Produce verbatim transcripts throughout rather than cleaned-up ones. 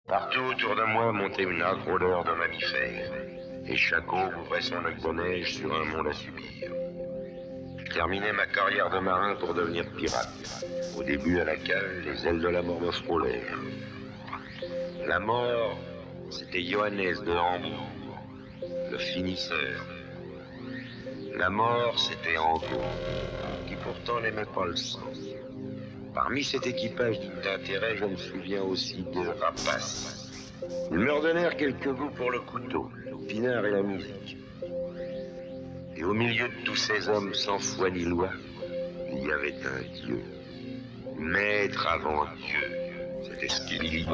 Partout autour de moi montait une âcre odeur de mammifères, et chaque eau ouvrait son lac de neige sur un monde à subir. Je terminais ma carrière de marin pour devenir pirate. Au début, à la cale, les ailes de la mort me frôlèrent. La mort, c'était Johannes de Hambourg, le finisseur. La mort, c'était Angot, qui pourtant n'aimait pas le sang. Parmi cet équipage digne d'intérêt, je me souviens aussi de Rapace. Ils me redonnèrent quelques goûts pour le couteau, le pinard et la musique. Et au milieu de tous ces hommes sans foi ni loi, il y avait un Dieu. Maître avant Dieu, c'était ce qu'il dit.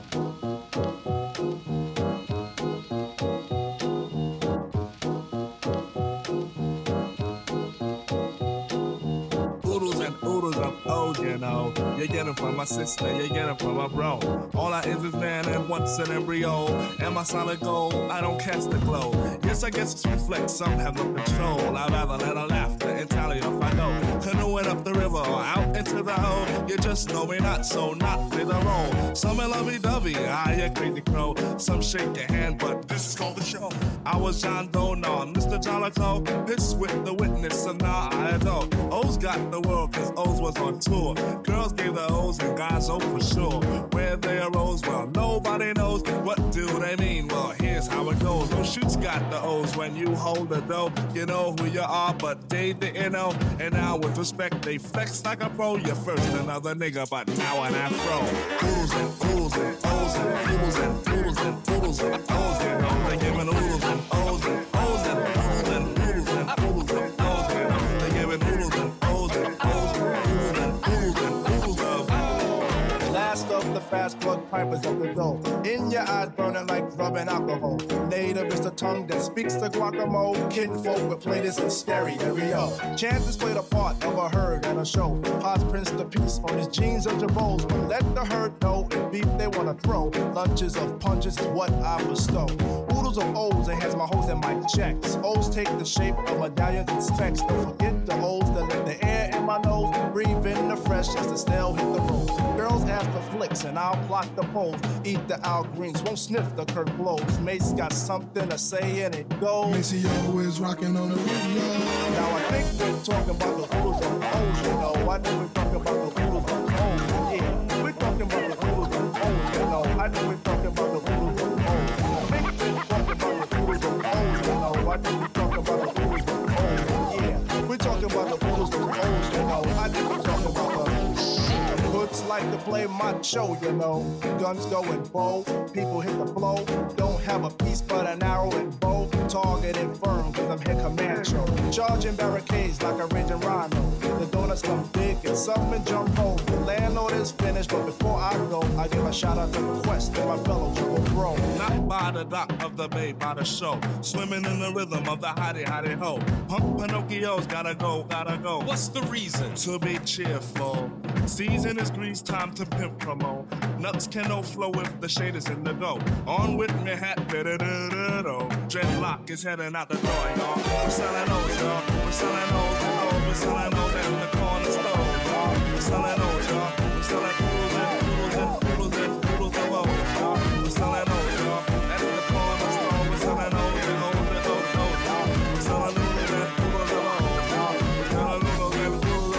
You know, you get it from my sister, you get it from my bro. All I is is man and once an embryo. And my solid gold, I don't cast the glow. Yes, I guess it's reflex, some have no control. I'd rather let her laughter and tally if I go. Canoeing up the river or out into the hole. You just know me not, so not with a roll. Some are lovey-dovey, ah, you crazy crow. Some shake your hand, but this is called the show. I was John Doe, no, Mister Jolico. This with the witness, and now I don't. O's got the world, cause O's was on tour. Girls gave the O's and guys O for sure. Where they arose, well, nobody knows. What do they mean? Well, here's how it goes. No shoots got the O's when you hold the dough. You know who you are, but they didn't know. And now with respect, they flex like a pro. You're first another nigga, but now an afro. Oodles and oodles and O's and oodles and oodles and oodles and O's and O's. They giving oodles and O's and O's and oodles and oodles and oodles and O's and they giving oodles and O's and O's and oodles and oodles of. Last of the fast blood pipers of the dough. In your eyes burning like rubbing alcohol. Native is the tongue that speaks the guacamole. Kid folk with playlists in stereo. Chances played a part of a herd at a show. Paz prints the piece on his jeans and jabos. But let the herd know if beef they wanna throw. Lunches of punches is what I bestow. Oodles of O's enhance my hoes and my checks. O's take the shape of medallions and specs. Don't forget the O's that let the air in my nose. Breathe in the fresh as the snail hit the road. Girls ask for flicks and I'll block the poles. Eat the Al Greens, won't sniff the Kirk blows. Mace got something to say and it goes. Macy always rocking on the radio. Now I think we're talking about the oodles of O's, you know. I think we're talking about the oodles of O's, yeah. We're talking about the oodles of O's, you know. I think we're talking about the oodles of O's. I think we're talking about the oodles of O's, you know. I think we're talking about the oodles of O's, yeah. We're talking about the oodles of O's, you know. I think we're talking about the hoods like to play macho, you know. Guns going bow, people hit the flow. Don't have a piece but an arrow and bow. Targeted firm, cause I'm here Comancho. Charging barricades like a raging rhino. The donuts come big and some and jump home. The landlord is finished, but before I go, I give a shout out to Quest and my fellow Triple Bro. Not by the dock of the bay, by the show. Swimming in the rhythm of the hottie hottie ho. Punk Pinocchio's gotta go, gotta go. What's the reason? To be cheerful. Season is grease, time to pimp promo. Nuts can no flow if the shade is in the go. On with me hat, da-da-da-da-da. Dreadlock is heading out the door, y'all. We're selling O's, y'all. We're selling O's, y'all. We're selling O's in the corner store, y'all. We're selling O's, y'all. We're selling oodles and oodles and oodles and oodles of O's, y'all. We're selling O's, y'all. At the corner store, we're selling O's and O's and O's, y'all. We're selling oodles and oodles of O's, y'all. We're selling oodles and oodles of O's, y'all.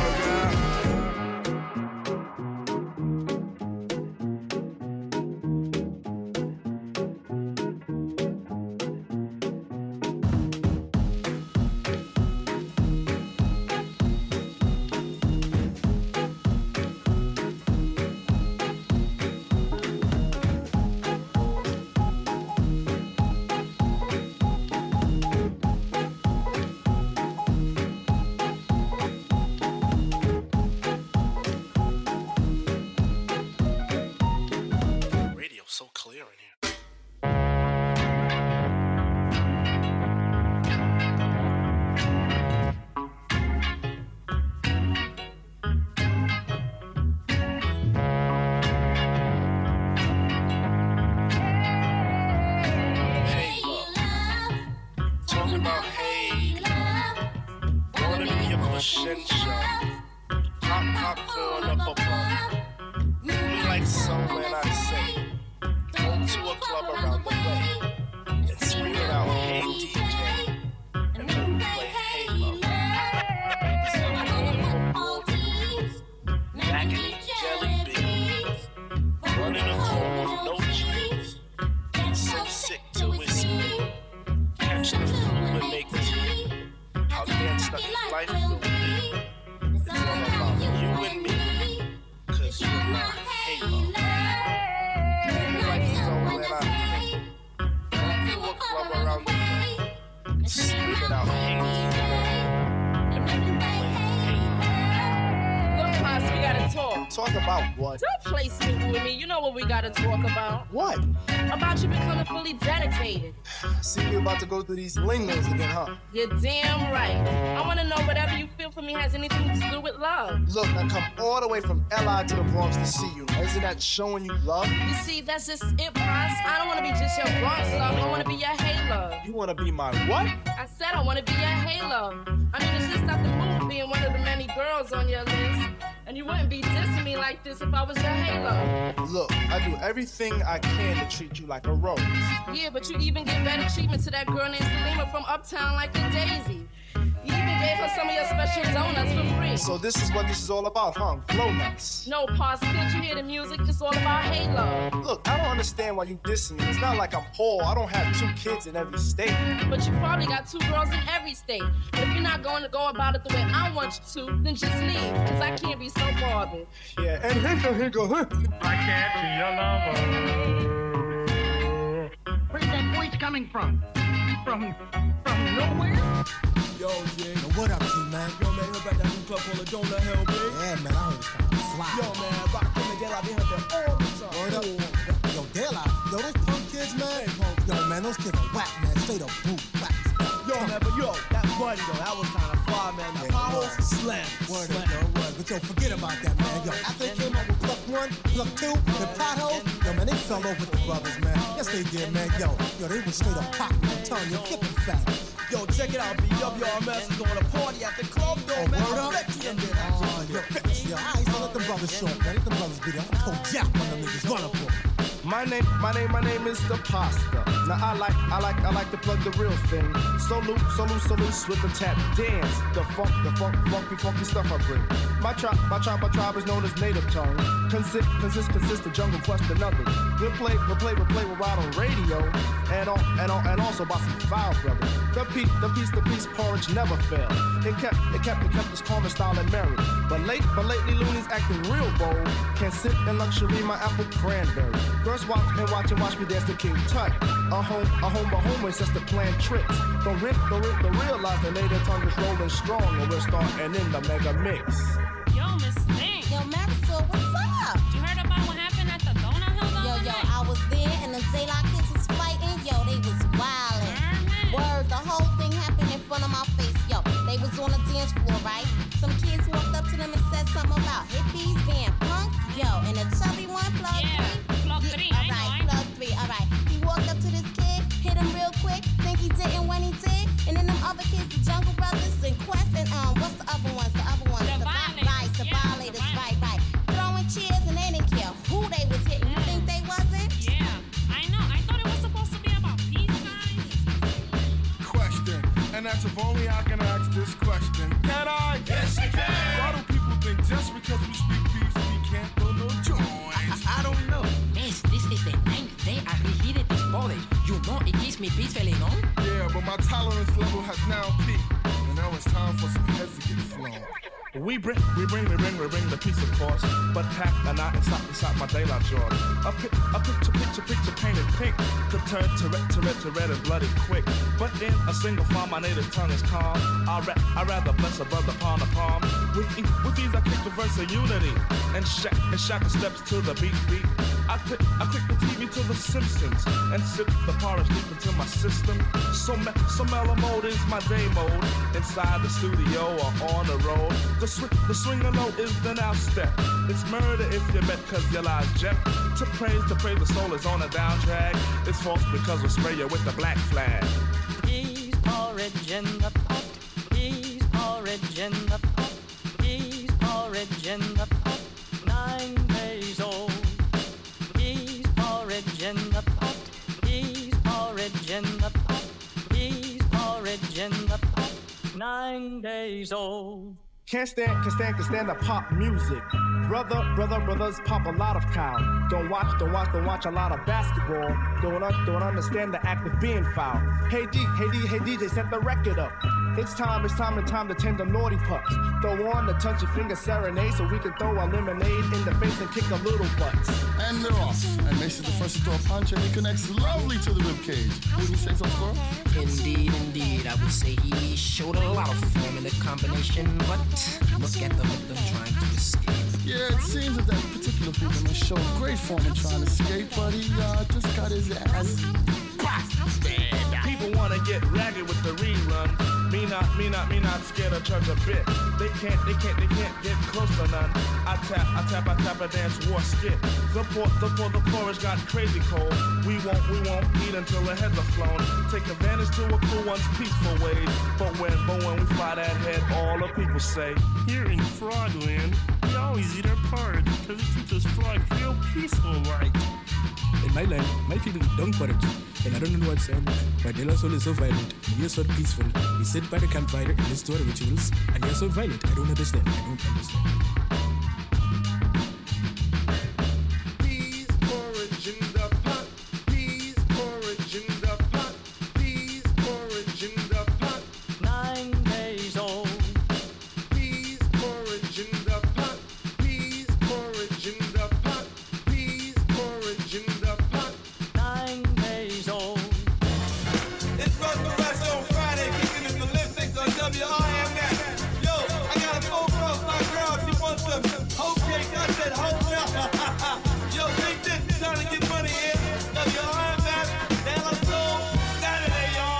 So clear in here. Hey love, talking about hey love, going to be a push and shove, pop popcorn up above, moving like so when I say. life will be. It's all about you and me, cause you and I hate love. Life is over and I go to a club around the sleep without hate. And make you hate. Look, Pops, we gotta talk. Talk about what? Don't play stupid with me. You know what we gotta talk about. What? About you becoming fully dedicated. See, you're about to go through these lingos again, huh? You're damn right. I wanna know whatever you feel for me has anything to do with love. Look, I come all the way from L I to the Bronx to see you. Isn't that showing you love? You see, that's just it, Pops. I don't wanna be just your Bronx love. I wanna be your hey love. You want to be my what? I said I wanna be your hey love. I mean, it's just not the move being one of the many girls on your list. And you wouldn't be dissing me like this if I was your hey love. Look, I do everything I can to treat you like a rose. Yeah, but you even give better treatment to that girl named Salima from Uptown like a daisy. You even gave her some of your special donuts for free. So this is what this is all about, huh? Glow nuts. No, Pops, can't you hear the music? It's all about hey love. Look, I don't understand why you dissing me. It's not like I'm poor. I don't have two kids in every state. But you probably got two girls in every state. But if you're not going to go about it the way I want you to, then just leave, because I can't be so bothered. Yeah, and here here go. I can't be your lover. Where's that voice coming from? From, from nowhere? Yo, Jay. Yo, what up, G, man? Yo, man, heard about that new club called the Donut Hell, babe? Yeah, man, I heard it's kind of fly. Yo, man, Rock and De La, they heard that all the time. Word up. Yo, De La, yo, those punk kids, man. Yo, man, those kids are whack, man. Straight up boot, whack. Yo, man, but yo, that buddy, though, that was kind of fly, man. The Yeah, power, word. slam, Word slam. up, yo, word. But yo, forget about that, man. Yo, after they came out with Pluck One, Pluck Two, the Pothole, yo, man, they fell over the brothers, man. Yes, they did, man. Yo, yo, they was straight up popping. I'm telling you, flipping fat. Yo, check it out, B W R M S is going to party at the club, though, Oh, man. word I up? bet you in there. Oh, yo, bitch, yo, I ain't gonna let them brothers show up, man. Let them brothers be there. I'm gonna go jap on them niggas. Run up on them. My name, my name, my name is the Pasta. Now I like, I like, I like to plug the real thing. So loose, so loose, so loose with the tap dance. The funk, the funk, funky, funky stuff I bring. My tribe, my tribe, my tribe is known as native tongue. Consist, consist, consist the jungle quest another. We'll play, we'll play, we'll play, we'll ride on radio. And all, and all, and also by some foul brother. The piece, the piece, the piece porridge never failed. It kept, it kept, it kept this calm style and merry. But late, but lately Looney's acting real bold. Can't sit in luxury, my apple cranberry. Girls watch and watch and watch me dance to King Tut. A home, a home, a home is just to plan tricks. Don't rip, don't rip, don't realize the native tongue is rolling strong, and we're starting in the mega mix. Yo, Miss Thing. Yo, Marisol, what's up? You heard about what happened at the Donut Hill the Yo, other yo, night? I was there and the Zayla kids was fighting. Yo, they was wildin'. Mhm. Word, the whole thing happened in front of my face. Yo, they was on the dance floor, right? Some kids walked up to them and said something about hippies being punks. Yo, and the chubby one, plug Yeah, three. plug Yeah, three, all I know, right, I know. plug three, all right. He walked up to this kid, hit him real quick, think he didn't when he did. And then them other kids, the Jungle Brothers and Quest and um, what's the other ones? The other ones, The vi- Violators, right, the yeah, the violators, right, Violators. right. Throwing chairs and they didn't care who they was hitting. You think they wasn't? Yeah, I know. I thought it was supposed to be about peace signs. Question, and that's if only I can ask this question. Can I? Yes, you can. Why do people think just because we speak peace, we can't throw no joints? I don't know. Miss, this is the ninth day I reheated this porridge. You know it keeps me peacefully, no? Yeah, but my tolerance level has now peaked, and now it's time for some heads to get flown. We bring, we bring, we bring, we bring the peace, of course, but pack a knot inside, inside my daylight jaws. A, pic, a picture, picture, picture painted pink could turn to red, to red, to red and bloody quick. But in a single file, my native tongue is calm. I ra- I rather bless a brother palm to palm. With, e- with these, I kick the verse of unity and shack, and shack the steps to the beat, beat. I click, I click the T V to The Simpsons and sip the porridge deep into my system. So, me- so mellow mode is my day mode. Inside the studio or on the road. The, sw- the swinger low is the now step. It's murder if you bet cause your lies jet. To praise, to praise the soul is on a down drag. It's false because we'll spray you with the black flag. Peace porridge in the pot. Peace porridge in the pot. Peace porridge in the pot. Nine days old. Peace porridge in the pot. Peace porridge in the pot. Peace porridge in the pot. Nine days old. Can't stand, can stand, can stand the pop music. Brother, brother, brothers pop a lot of cow. Don't watch, don't watch, don't watch a lot of basketball. Don't, un- don't understand the act of being foul. Hey D, hey D, hey D J, set the record up. It's time, it's time, it's time to tame the naughty pups. Throw on the touchy finger serenade so we can throw our lemonade in the face and kick a little butts. And they're off. And Mace is the first to throw a punch, and he connects lovely to the ribcage. Wouldn't you say so, Squirrel? Indeed, indeed. I would say he showed a lot of form in the combination, but look at the victim trying to escape. Yeah, it seems that that particular victim has shown great form in trying to escape, but he uh, just got his ass busted. People wanna get ragged with the rerun. Me not, me not, me not scared of church a bit. They can't, they can't, they can't get close to none. I tap, I tap, I tap, a dance war skit. The poor, the poor, the porridge got crazy cold. We won't, we won't eat until the heads are flown. Take advantage to a cool one's peaceful ways. But when, but when we fly that head, all the people say, here in Frogland, we always eat our porridge because it keeps us frog real peaceful like. In my land, my people don't porridge. And I don't know what's um, but their soul is so violent, and we are so peaceful. We sit by the campfire and listen to our rituals, and they are so violent. I don't understand. I don't understand. Peas porridge in the pot. Peas porridge in the pot. Peas porridge in the pot. Nine days old. Peas porridge in the pot. Peas porridge in the pot. Peas porridge in the pot. Nine days old. It's Russ the Rest on Friday, kicking in the lipsticks on W R M N. Yo, I got a phone call from my girl. She wants some hoe cake. I said hoe milk. Yo, take this. Trying to get money in. W R M N. De La Soul. Saturday, y'all.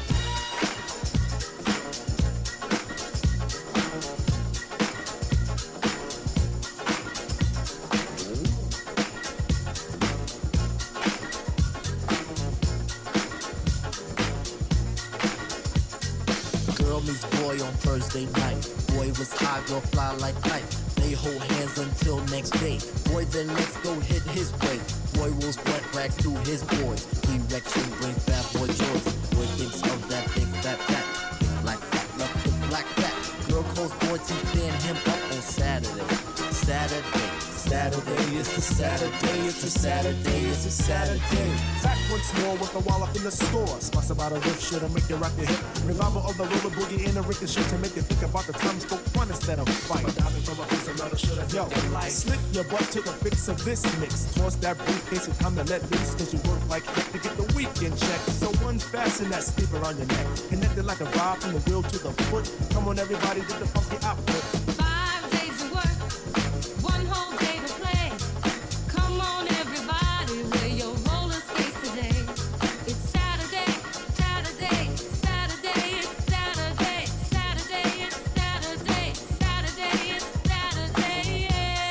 Girl meets boy on Thursday night. Boy was high, girl fly like night. They hold hands until next day. Boy then next go hit his way. Boy rolls blunt back through his boy. Erection brings bad boy joy. Boy thinks of that big fat fat. Big black fat, love the black fat. Girl calls boy to stand him up on Saturday. Saturday. Saturday, it's a Saturday, it's a Saturday, it's a Saturday. Back once more with a wallop in the store. Spots about a riff shit to make you rock your hip. Revival of the roller boogie and a ricochet to make you think about the time spoke fun instead of fight. From a piece of metal should have yo, slip your butt to the fix of this mix. Toss that briefcase and time to let loose, cause you work like heck to get the weekend check. So unfasten that sleeper on your neck. Connected like a vibe from the wheel to the foot. Come on everybody, get the funky output. Five days of work, one whole day to play. Come on everybody, wear your roller skates today. It's Saturday, Saturday, Saturday, it's Saturday, Saturday, it's Saturday, Saturday, it's Saturday,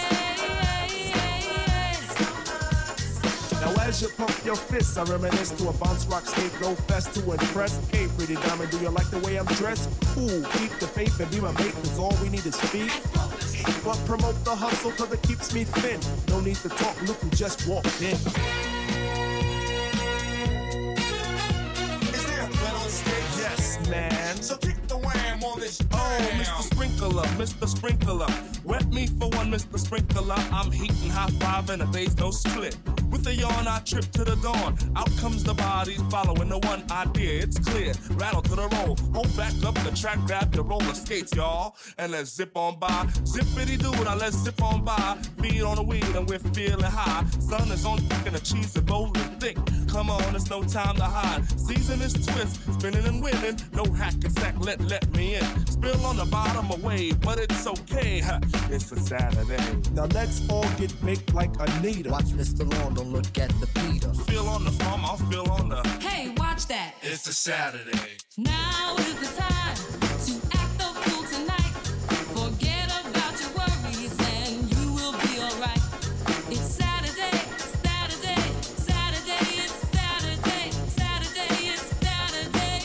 yeah. Now as you pump your fists, I reminisce to a bounce rock skate roll fest to impress. Hey pretty diamond, do you like the way I'm dressed? Cool, keep the faith and be my mate, cause all we need is speed. But promote the hustle cause it keeps me thin. No need to talk, look who just walked in. Is there a gun on stage? yes, man. So kick the wham on this. Oh, Mister Sprinkler, Mister Sprinkler. Wet me for one, Mister Sprinkler. I'm heating high five and a day's no split. With a yawn, I trip to the dawn. Out comes the bodies following the one idea. It's clear. Rattle to the roll. Hold back up the track, grab your roller skates, y'all. And let's zip on by. Zippity doo, now let's zip on by. Feed on the weed and we're feeling high. Sun is on thick and the cheese is bold and thick. Come on, it's no time to hide. Season is twist, spinning and winning. No hack and sack, let let me in. Spill on the bottom of wave, but it's okay. Huh. It's a Saturday. Now let's all get baked like Anita. Watch Mister Lawn, don't look at the Peter. Feel on the farm, I'll feel on the. Hey, watch that. It's a Saturday. Now is the time to act the fool tonight. Forget about your worries and you will be alright. It's Saturday, Saturday, Saturday, it's Saturday, Saturday, it's Saturday.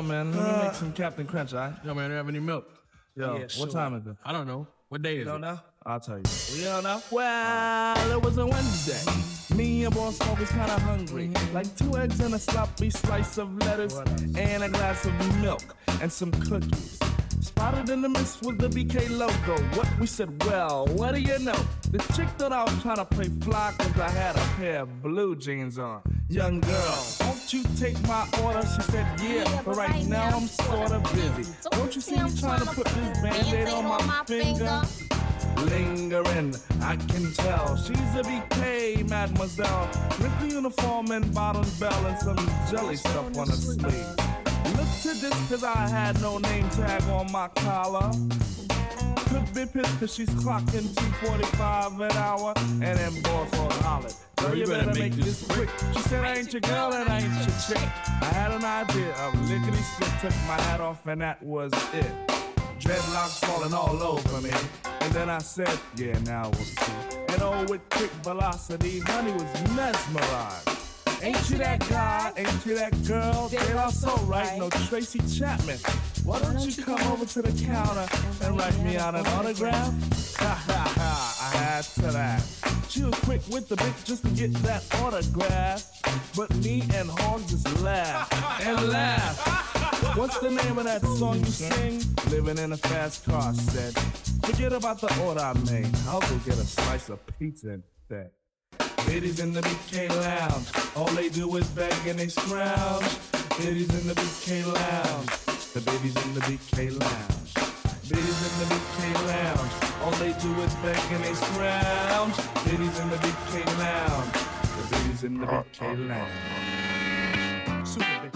Yo, man, let me make some Captain Crunch, all right? Yo, man, do you have any milk? Yo, Yeah, what sure. time is it? I don't know. What day is You don't it? know? I'll tell you. You don't know? Well, it was a Wednesday. Me and Boss Smoke was kinda hungry. Like two eggs and a sloppy slice of lettuce and a glass of milk and some cookies. Spotted in the mist with the B K logo. What we said, well, what do you know? The chick thought I was trying to play fly cause I had a pair of blue jeans on. Young girl, won't you take my order? She said, yeah, but right now I'm sorta busy. Don't you see me trying to put this band-aid on my finger? Lingering, I can tell she's a B K, mademoiselle. With uniform and bottom bell and some jelly stuff on her sleeve. Look to this cause I had no name tag on my collar. Could be pissed cause she's clocking two forty-five an hour. And then boss on hollered, girl, you better make this quick. She said, I ain't your girl and I ain't your chick. I had an idea of lickety split, took my hat off and that was it. Dreadlocks falling all over me. And then I said, yeah, now we'll see. And oh, with quick velocity, honey was mesmerized. Ain't you that guy? Ain't you that girl? They are so right, no Tracy Chapman. Why don't you come over to the counter and write me out an autograph? Ha ha ha, I had to that. She was quick with the bit just to get that autograph. But me and Hog just laughed and laughed. What's the name of that song you sing? Living in a fast car, said. Forget about the order I made. I'll go get a slice of pizza instead. Ladies in the B K lounge, all they do is beg and they scrounge. Ladies in the B K lounge, the babies in the B K lounge. Ladies in the B K lounge, all they do is beg and they scrounge. Ladies in the B K lounge, the babies in the B K lounge. Super big.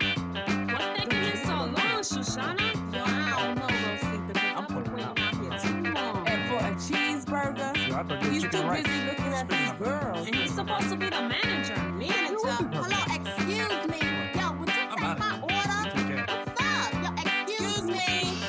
What's taking you so long, Shoshana? Yo, I don't know, Rosita. I'm putting out here too long. And for a cheeseburger, he's too busy looking at these girls. And he's supposed to be the manager. Manager? Hello, excuse me. Yo, would you take my order? What's up? Yo, excuse me.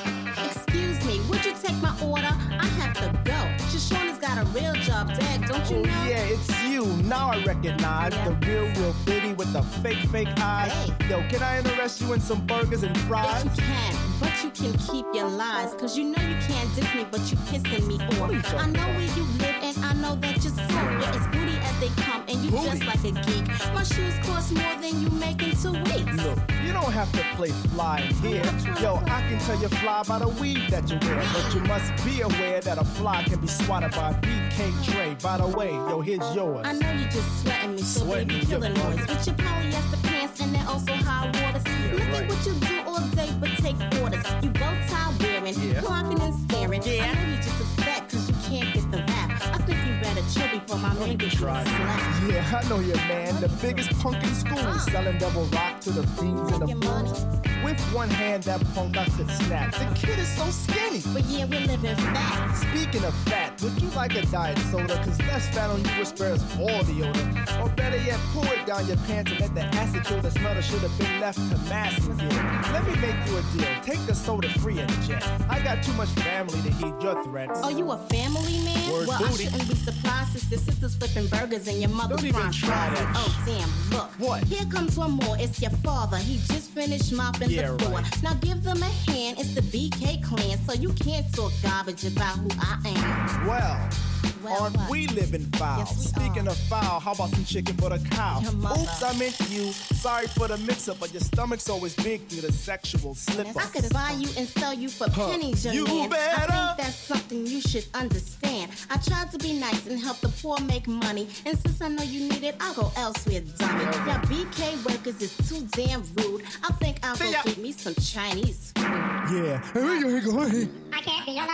Excuse me, would you take my order? I have to go. Shoshana's got a real job, Dad, don't you Oh, know? yeah, it's you. Now I recognize the real, real bitty with the fake, fake eyes. Yo, can I interest you in some burgers and fries? Yes, you can, but you can keep your lies. Cause you know you can't diss me, but you pissing me off. I know where you live and I know that you're soft. You're as booty as they come and you just like a geek. My shoes cost more than you make in two weeks. Look, you don't have to play fly in here. Yo, I can tell you fly by the weed that you wear. But you must be aware that a fly can be swatted by a B K tray. By the way, yo, here's yours. I know you just sweating me, so Sweating baby, your kill a noise. With your polyester pants and then also high waters. Look at what you do all day, but take orders. You bow tie wearing, Yeah. clocking and staring. Yeah. I know you just upset cause you can't get the rap. I think you better chill before my man gets you a slap. Yeah, I know you, man. The biggest punk in school. Selling double rock to the fiends and the fools. With one hand, that punk I could snap. The kid is so skinny. But yeah, we're living fat. Speaking of fat, would you like a diet soda? Cause less fat on you will spare us all the odor. Or better yet, pull it down your pants and let the acid kill the smell that should have been left to mass again. Let me make you a deal. Take the soda free and jet. I got too much family to heed your threats. Oh, you a family man? Word well, booty. I shouldn't be surprised since your sister's flipping burgers and your mother's Don't even frying try fries. that Oh, damn, look. What? Here comes one more. It's your father. He just finished mopping Yeah, the floor. right. Now give them a hand. It's the B K clan, so you can't talk garbage about who I am. Well, Well, aren't what? we living foul? Yes, we Speaking are. of foul, how about some chicken for the cow? Your mother. Oops, I meant you. Sorry for the mix-up, but your stomach's always big through the sexual slip-up. I could buy you and sell you for Huh. pennies, young You man. better. I think that's something you should understand. I tried to be nice and help the poor make money. And since I know you need it, I'll go elsewhere, dummy. Your B K workers is too damn rude. I think I'll go get me some Chinese food. Yeah. Here we go, here we go. Hey. I can't be your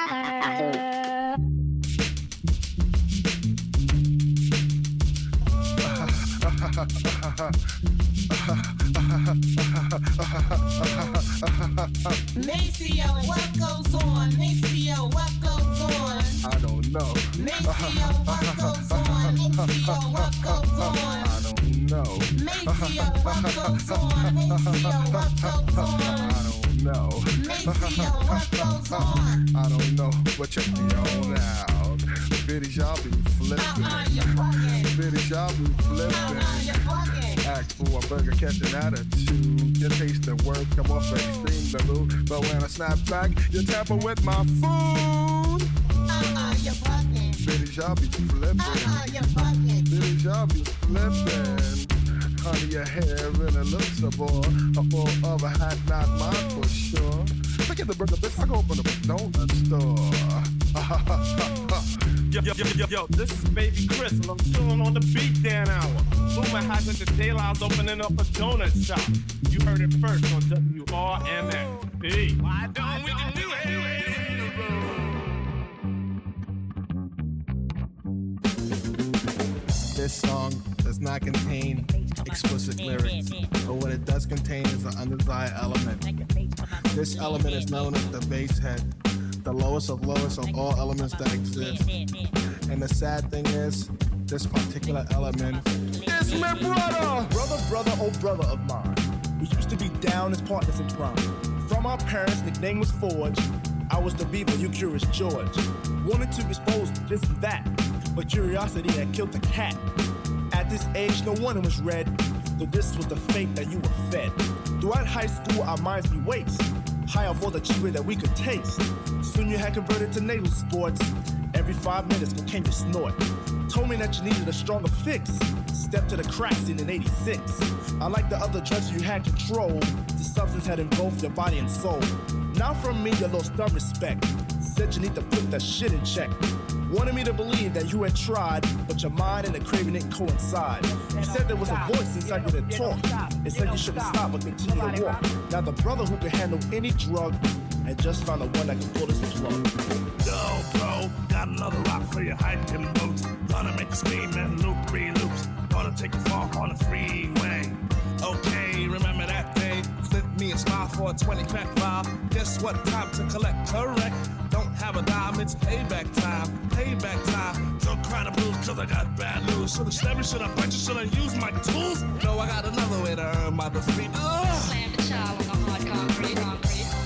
lover. Maceo, what goes on? Maceo, what goes on? I don't know. Maceo, what goes on? Maceo, what goes on? I don't know. Maceo, what goes on? Maceo, what goes on? I don't know. Maceo, what goes on? I don't know, but check me on out. Bitties, y'all be flipping. Uh-uh, you're bugging. Bitties, y'all be flipping. Uh-uh, you're bugging. act for a burger, catch an attitude. Your taste and words come off extreme dilute, but when I snap back, you tamper with my food. Uh-uh, you're fucking. Bitty y'all be flipping. Uh-uh, you're fucking. Bitty y'all be flipping. Honey, your hair really looks a bore. A full of a hat, not mine for sure. Look at the burger, bitch. I go open a donut store. Yo, yo, yo, yo, yo, this is Baby Chris, and I'm chilling on the beat down hour. Rumor has it that Daylight's opening up a donut shop. You heard it first on W R M X. Hey. Why don't we do it? This song does not contain explicit lyrics, but what it does contain is an undesired element. This element is known as the bass head, the lowest of lowest of all elements that exist. And the sad thing is, this particular element is my brother! Brother, brother, oh brother of mine. We used to be down as partners in crime. From our parents, nickname was Forge. I was the beaver, you curious George. Wanted to expose this and that, but curiosity had killed the cat. At this age, no wonder was red, though this was the fate that you were fed. Throughout high school, our minds be waste, high off all the cheaper that we could taste. Soon you had converted to naval sports. Every five minutes, cocaine you snort. Told me that you needed a stronger fix. Stepped to the crack scene in eighty-six. Unlike the other drugs you had control, the substance had engulfed your body and soul. Now from me, you lost some respect. Said you need to put that shit in check. Wanted me to believe that you had tried, but your mind and the craving didn't coincide. You said there was a voice inside you that talked. It said you shouldn't stop but continue to walk. Now the brother who could handle any drug and just found the one that could pull this plug. Yo, bro, got another rock for your hiking boots. Gonna make you scream and loop three loops. Gonna take you far on the freeway. Okay, remember that day? Flip me a smile for a twenty crack vial. Guess what time to collect? Correct. Don't have a dime, it's payback time. Payback time. Don't cry the blues cause I got bad news. Should've stabbed, should've bet you, should've used my tools. No, I got another way to earn my defeat. Ugh. Slam the child on the hard concrete, concrete.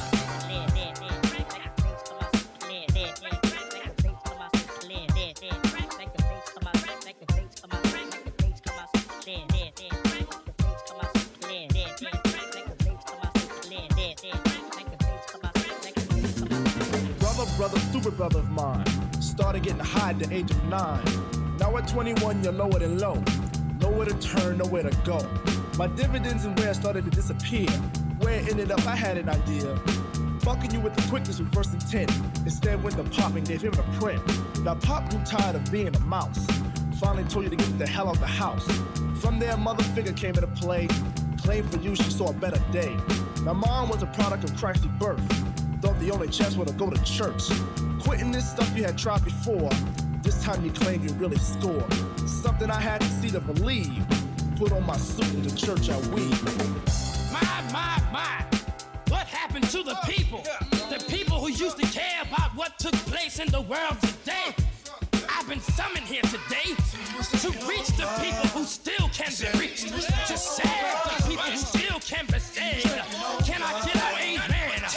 Brother, stupid brother of mine, started getting high at the age of nine. Now at twenty-one, you're lower than low. Nowhere to turn, nowhere to go. My dividends and where started to disappear. Where it ended up, I had an idea. Fucking you with the quickness with first intent. Instead went to Pop and gave him a print. Now Pop grew tired of being a mouse. Finally told you to get the hell out the house. From there, mother figure came into play. Claimed for you, she saw a better day. Now mom was a product of Christ's birth. Thought the only chance was to go to church. Quitting this stuff you had tried before. This time you claim you really scored. Something I had to see to believe. Put on my suit in the church I weave. My, my, my. What happened to the people? The people who used to care about what took place in the world today. I've been summoned here today to reach the people who still can be reached. To save the people who still can be saved. Can I get an amen?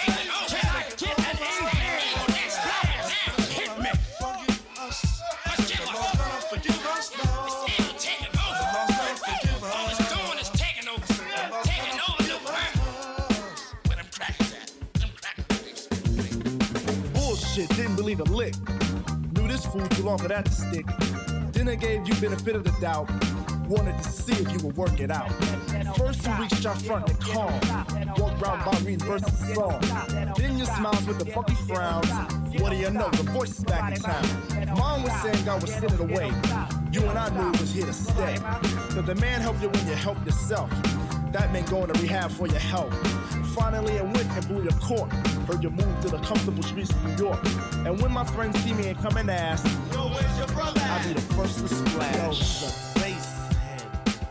Bullshit, didn't believe a lick. Knew this fool too long for that to stick. Then I gave you benefit of the doubt. Wanted to see if you would work it out. First you reached out front and calm. Walked round by reading verses of song. Then you smiles with the funky frowns. What do you know, the voice is back in town. Mom was saying God was sending away. You and I knew it was here to stay. So the man helped you when you helped yourself. That meant going to rehab for your health. Finally I went and blew your court. Heard you move to the comfortable streets of New York. And when my friends see me and come and ask, yo, where's your brother? I'll be the first to splash. Yo, he's a bass head.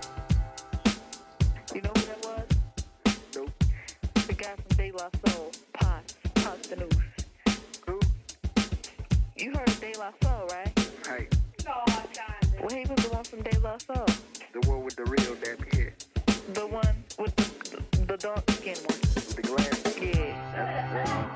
You know who that was? Nope. The guy from De La Soul, Potts, Potts the Noose. Who? You heard of De La Soul, right? Hey. No, well, he was the one from De La Soul. The one with the real damn head. The one with the, the, the dark skin one. With the glasses? Yeah. That's right.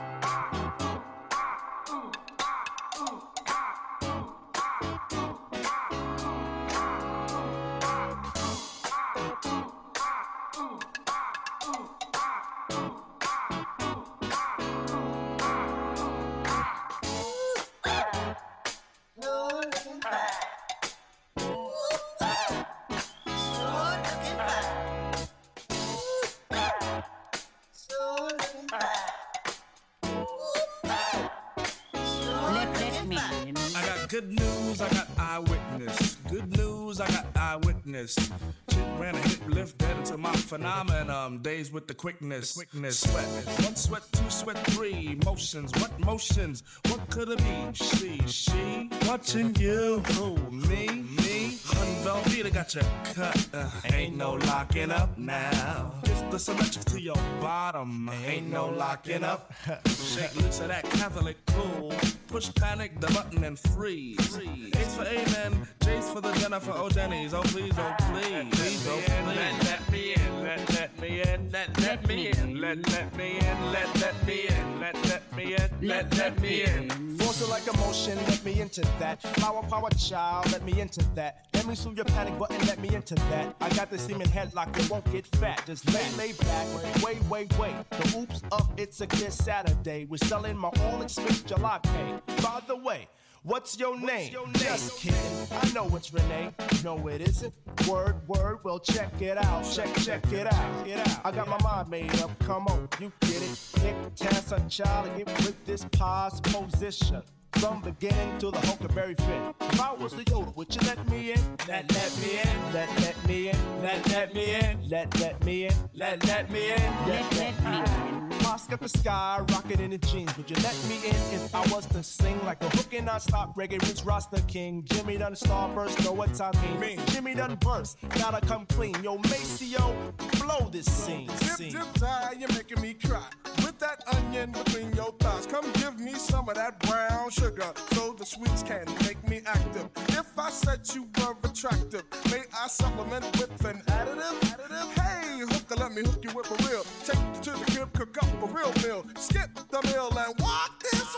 Good news, I got eyewitness. Good news, I got eyewitness. Chick ran a hip lift dead into my phenomenon. Days with the quickness. The quickness. Sweat. One sweat, two sweat, three. Motions. What motions? What could it be? She, she. Watching you. Who? Me? Me? Hun Velveeta got your cut. Uh, ain't no locking up now. It's the symmetric to your bottom. Ain't no locking up. Shake loose of that Catholic cool. Push panic, the button and freeze. A's for amen, J's for the Jennifer O'Jenny's. Oh please, oh please, please, oh please. Let me in, let let me in, let let me in, let let me in, let let me in, let let me in, let let me in. Force it like emotion, let me into that. Flower power child, let me into that. Let me soothe your panic button, let me into that. I got the semen headlock, it won't get fat. Just lay, lay back, wait, wait, wait. The oops of It's a Clear Saturday. We're selling my all expense jalopy. By the way, what's your name? Your name? Just kidding. I know it's Renee. No, it isn't. Word, word. Well, check it out. Check, check it out. Get out. I got my mind made up. Come on, you get it. Nick, Taz, and Charlie, get with this pause position. From beginning to the Huckleberry Finn. If I was the Yoda, would you let me in? Let let me in. Let let me in. Let let me in. Let let me in. Let let me in. Let let me in. Mask up the sky, rocket in the jeans. Would you let me in if I was to sing like a hook and non-stop reggae roots Rasta King? Jimmy done starburst, know what I mean? mean. Jimmy done burst, gotta come clean. Yo, Maceo, blow this scene. Dip, dip, tie, you're making me cry. With that onion between your thighs, come give me some of that brown sugar so the sweets can make me active. If I said you were attractive, may I supplement with an additive? additive? Hey, hooker, let me hook you with a real. Take you to the crib, cook up a real meal. Skip the meal and walk this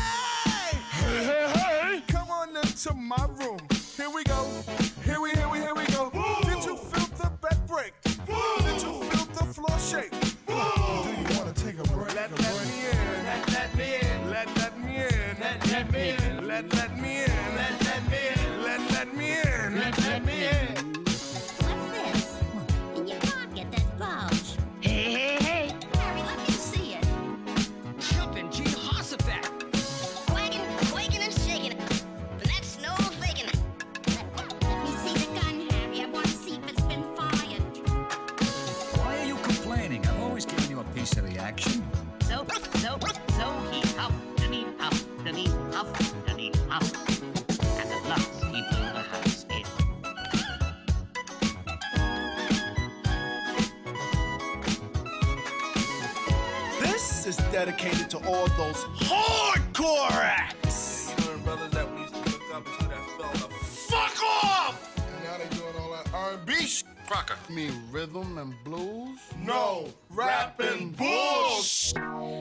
way. Hey, hey, hey. Come on into my room. Here we go. Here we, here we, here we go. Woo. Did you feel the bed break? Woo. Did you feel the floor shake? Woo. Do you want to take a break? Let, a let break? me in. Let, let me in. Let, let me in. Let, let me in. Let, let me in. Let, let me in. Let, let me in. Let, let me in. What's this? In your pocket, that bulge. Hey, hey, hey. Harry, let me see it. Jumping Jehoshaphat. Quaking, quaking and shaking. But that's no faking. Let, let me see the gun, Harry. I want to see if it's been fired. Why are you complaining? I've always given you a piece of the action. So, so, so he huffed and he puffed and he huffed and he huffed. And at last he blew the house in. This is dedicated to all those hardcore acts. Brothers that we used to look up to that fella. Fuck off! And now they doing all that R and B shit. Crocker. You mean rhythm and blues? No, rap and bullshit.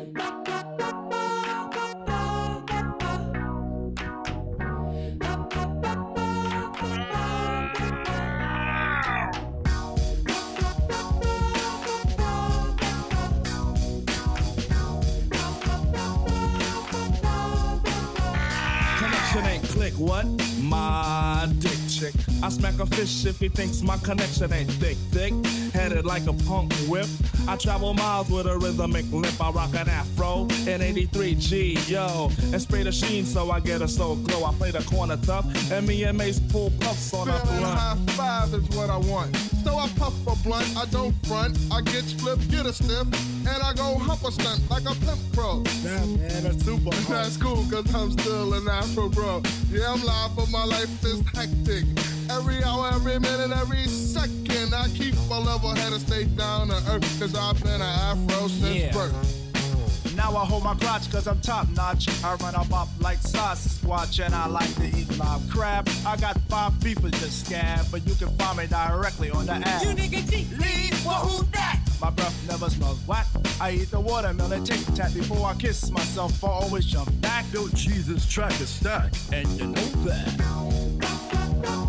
Connection ain't click, what? My dick chick. I smack a fish if he thinks my connection ain't thick, thick. Headed like a punk whip. I travel miles with a rhythmic lip. I rock an afro in eighty-three G, yo. And spray the sheen so I get a soul glow. I play the corner tough, and me and Mace pull puffs on a Feeling blunt. high five is what I want. So I puff a blunt, I don't front. I get split, get a stiff, and I go hump a stunt like a pimp pro. Damn, man, that's super hard. That's cool, cause I'm still an Afro bro. Yeah, I'm live, but my life is hectic. Every hour, every minute, every second, I keep a level head and stay down to earth, cause I've been an Afro since Yeah. birth. Now I hold my crotch cause I'm top notch. I run them up like Sasquatch and I like to eat live crab. I got five people to scab, but you can find me directly on the app. You nigga G, leave, well, who that? My breath never smells whack. I eat the watermelon tic tac before I kiss myself. I always jump back. Built Jesus track a stack, and you know that.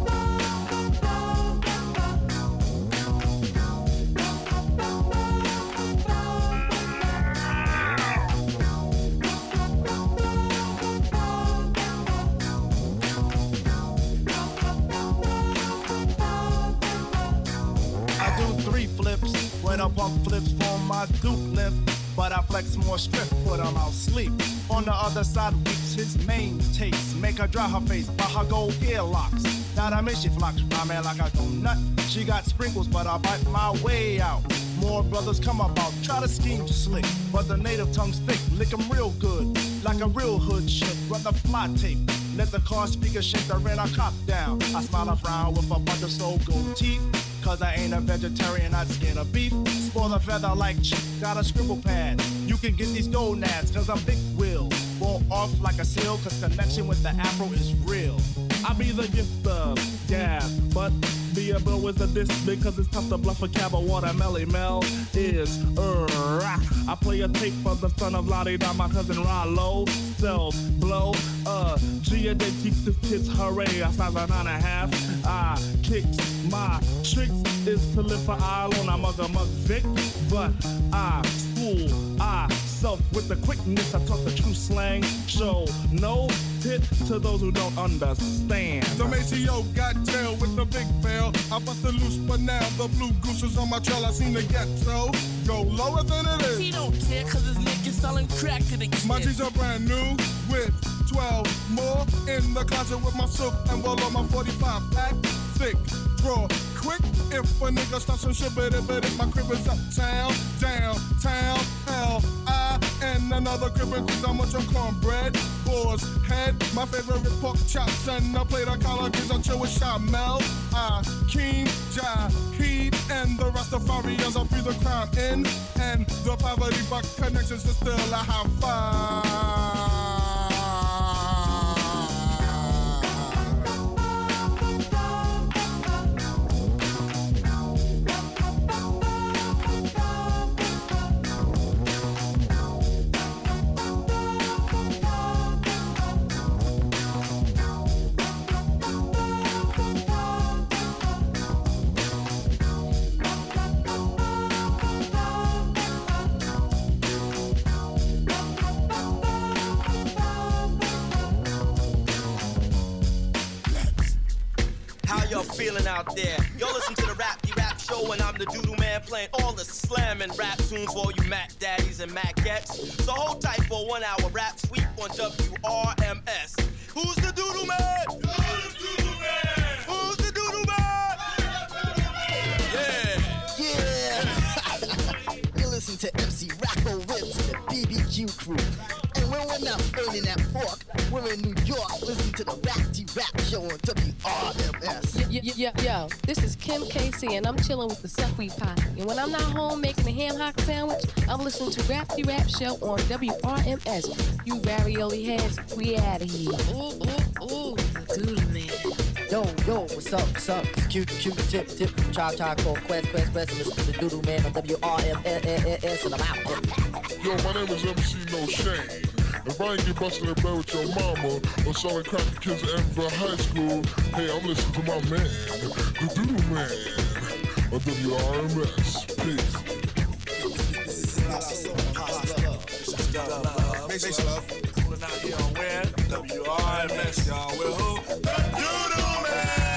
When I pump flips for my Duke lift, but I flex more strip, put 'em out sleep. On the other side weeps his main taste. Make her dry her face by her gold earlocks. Now that makes she flocks, I man like I go nut. She got sprinkles, but I bite my way out. More brothers come about, try to scheme to slick, but the native tongue's thick, lick 'em real good, like a real hood shit. Run the fly tape, let the car speaker shake the rent a cop down. I smile a frown with a bunch of soul gold teeth, cause I ain't a vegetarian, I'd skin a beef. Spoil the feather like chief, got a scribble pad. You can get these gonads, cause I'm big will. Fall off like a seal, cause connection with the afro is real. I be the gift of gab, but be a bill with the diss because it's tough to bluff a cab of watermelon Mel is uh, I play a tape for the son of Lottie down my cousin Rollo. Self blow, uh, G and they teach this kids hooray. I size a nine and a half. I kicks my tricks is to live for I alone. I mug a mug Vic, but I school I self with the quickness. I talk the true slang. Show no hit to those who don't understand. The Maceo got tail with the big bell. I busted loose, but now the blue goose is on my trail. I seen the ghetto go lower than it is. He don't care cause his niggas selling crack to the kids. My jeans are brand new with twelve more in the closet with my silk and roll on my forty-five pack. Thick, draw, quick. If a nigga starts some shit, but it, but it, my crib is uptown, downtown, L I and another crib cause I'm much on cornbread. Boar's head, my favorite pork chops and a plate of collard greens. I chill with Shamel, I, Keem, Jaheed, and the Rastafarians. I breathe the crown in, and the poverty buck connections is still a high five. Feeling out there. Yo, listen to the Rap the Rap Show, and I'm the Doodoo Man playing all the slamming rap tunes for all you Mac Daddies and Macettes. So hold tight for a one hour rap sweep on W R M S. Who's the Doodoo Man? You're the Doodoo Man! Who's the Doodoo Man? Yeah! Yeah! You listen to M C Rocco Rips and the B B Q crew. And when we're not earning that fork, we're in New York, listening to the Rap the Rap Show on W R M S. Yo, yo, yo, yo, this is Kim Casey, and I'm chilling with the Suckweed Posse. And when I'm not home making a ham hock sandwich, I'm listening to Rap the Rap Show on W R M S. You ravioli heads, we out of here. Ooh, ooh, ooh, the Doodoo Man. Yo, yo, what's up, what's up? It's cute, cute, tip, tip, cha, cha, call, quest, quest, quest, and listen to the Doodoo Man on W R M S, and I'm out. Yo, my name is M C No Shame. If I ain't get busted in bed with your mama or selling crack to kids at Enver High School, hey, I'm listening to my man, the Doodoo Man, on W R M S. Peace. This is not so hot love. This is dub love. Face love. Pulling out here on where? W R M S, y'all. With who? The Doodoo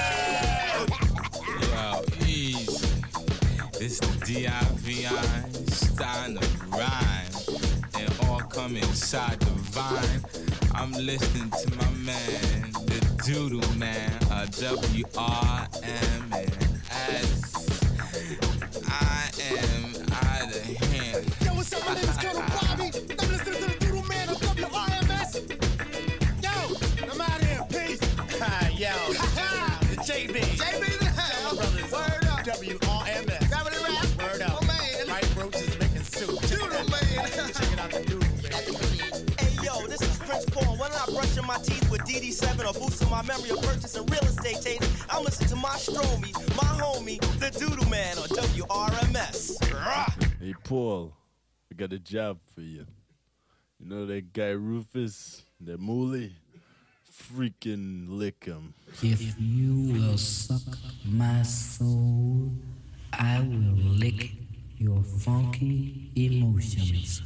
Man! Yo, easy. It's the D I V I, starting to rhyme. And all come inside the vine. I'm listening to my man, the Doodoo Man, uh, W R M S. I am out of hand. Yo, what's up? My name is Colonel Bobby. I'm listening to the Doodoo Man on W R M S. Yo, I'm out of here. Peace. Hi, yo. The J B. J B's in the house. Brothers. Word up. W R M S. Got it rap. Word up. Oh, man. Mike Roach is making soup. Doodoo Man. Check it out, the Doodoo Man. Hey, yo, this is Prince Paul. When I'm brushing my teeth with D D seven or boosting my memory of purchasing real estate tapes, I'm listening to my Stromy, my homie, the Doodoo Man on W R M S. Hey, Paul, I got a job for you. You know that guy Rufus, that Mooly? Freaking lick him. If you will suck my soul, I will lick your funky emotions.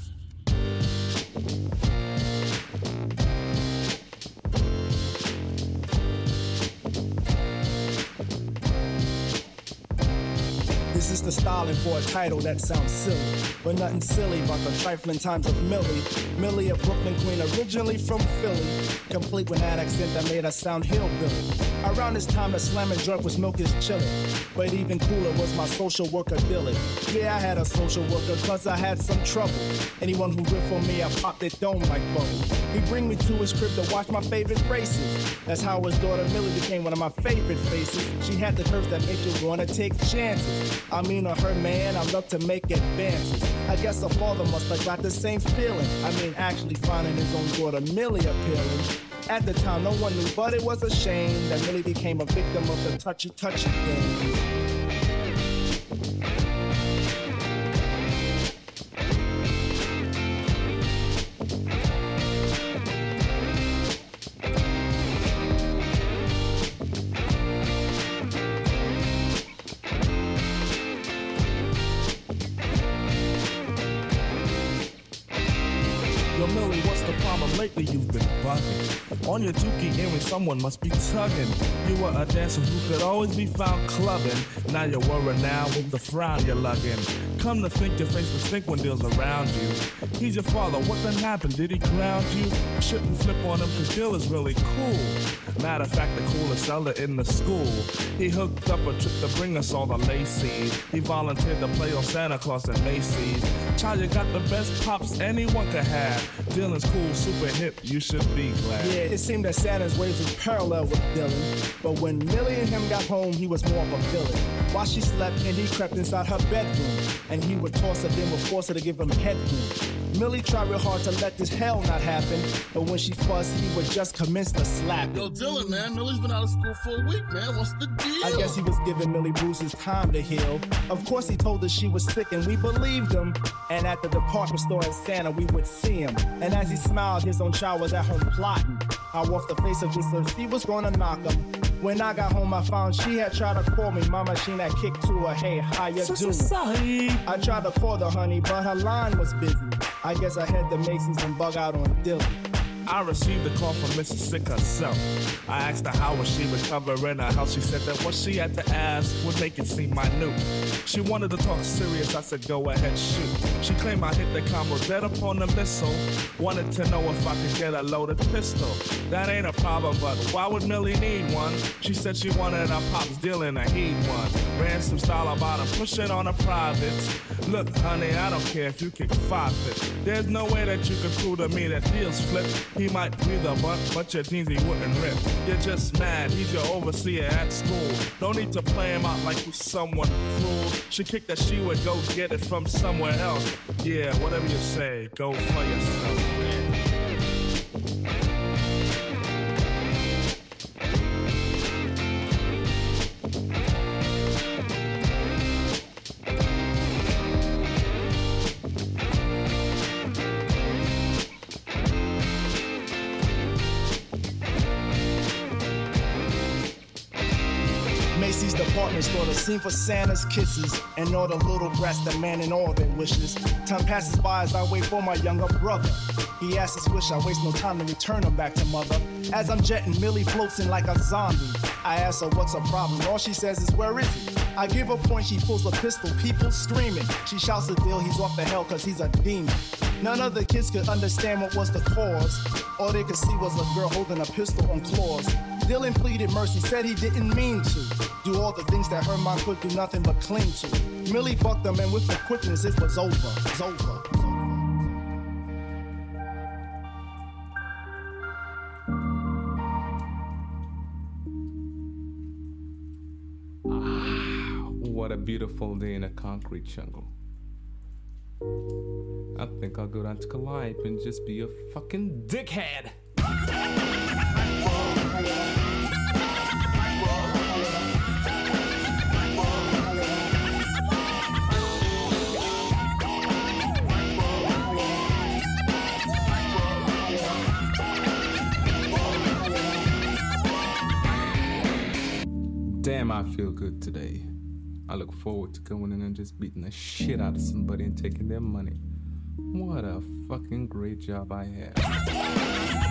This is the styling for a title that sounds silly, but nothing silly about the trifling times of Millie. Millie, a Brooklyn queen, originally from Philly, complete with that accent that made her sound hillbilly. Around this time, the slamming drunk was milk is chillin', but even cooler was my social worker Dylan. Yeah, I had a social worker cause I had some trouble. Anyone who riffed on me, I popped it dome like bubbles. He'd bring me to his crib to watch my favorite races. That's how his daughter Millie became one of my favorite faces. She had the curves that make you wanna take chances. I mean, on her man, I love to make advances. I guess her father must have got the same feeling. I mean, actually finding his own daughter Millie appealing. At the time, no one knew, but it was a shame that Millie became a victim of the touchy-touchy thing. Lately you've been bugging. On your dookie earring, someone must be tugging. You were a dancer who could always be found clubbing. Now you're worried now with the frown you're lugging. Come to think your face will stink when Dill's around you. He's your father, what done happened? Did he ground you? Shouldn't flip on him cause Dill is really cool. Matter of fact, the coolest seller in the school. He hooked up a trip to bring us all the Lacey's. He volunteered to play on Santa Claus and Macy's. Child, you got the best pops anyone could have. Dylan's cool, super hip, you should be glad. Yeah, it seemed that Santa's ways was parallel with Dylan. But when Millie and him got home, he was more of a villain. While she slept and he crept inside her bedroom. And he would toss her, then would force her to give him headroom. Millie tried real hard to let this hell not happen. But when she fussed, he would just commence to slap. Yo, Dylan, man, Millie's been out of school for a week, man. What's the deal? I guess he was giving Millie Bruce's time to heal. Of course, he told her she was sick, and we believed him. And at the department store in Santa, we would see him. And as he smiled, his own child was at home plotting. How off the face of this earth, she was gonna knock him. When I got home, I found she had tried to call me. My machine had kicked to her, hey, how you So doing? sorry. I tried to call her, honey, but her line was busy. I guess I had the Macy's and bug out on Dylan. I received a call from Missus Sick herself. I asked her how was she recovering her health. She said that what she had to ask would make it seem minute. She wanted to talk serious, I said go ahead, shoot. She claimed I hit the combo dead upon the missile. Wanted to know if I could get a loaded pistol. That ain't a problem, but why would Millie need one? She said she wanted her pops dealing a heat one. Ran some style about him, pushing on her privates. Look, honey, I don't care if you kick five fit. There's no way that you could prove to me that deals flip. He might be the butt, but your jeans he wouldn't rip. You're just mad, he's your overseer at school. No need to play him out like he's someone cruel. She kicked that she would go get it from somewhere else. Yeah, whatever you say, go for yourself. Macy's department store, the scene for Santa's kisses, and all the little brats demanding all their wishes. Time passes by as I wait for my younger brother. He asks his wish, I waste no time to return him back to mother. As I'm jetting, Millie floats in like a zombie. I ask her what's her problem, all she says is where is he? I give her point, she pulls a pistol, people screaming. She shouts to Dill, he's off the hell cause he's a demon. None of the kids could understand what was the cause. All they could see was a girl holding a pistol on claws. Dylan pleaded mercy, said he didn't mean to do all the things that her mom could do nothing but cling to. Millie bucked him, and with the quickness, it was over. It was over. What a beautiful day in a concrete jungle. I think I'll go down to Calliope and just be a fucking dickhead. Damn, I feel good today. I look forward to going in and just beating the shit out of somebody and taking their money. What a fucking great job I have.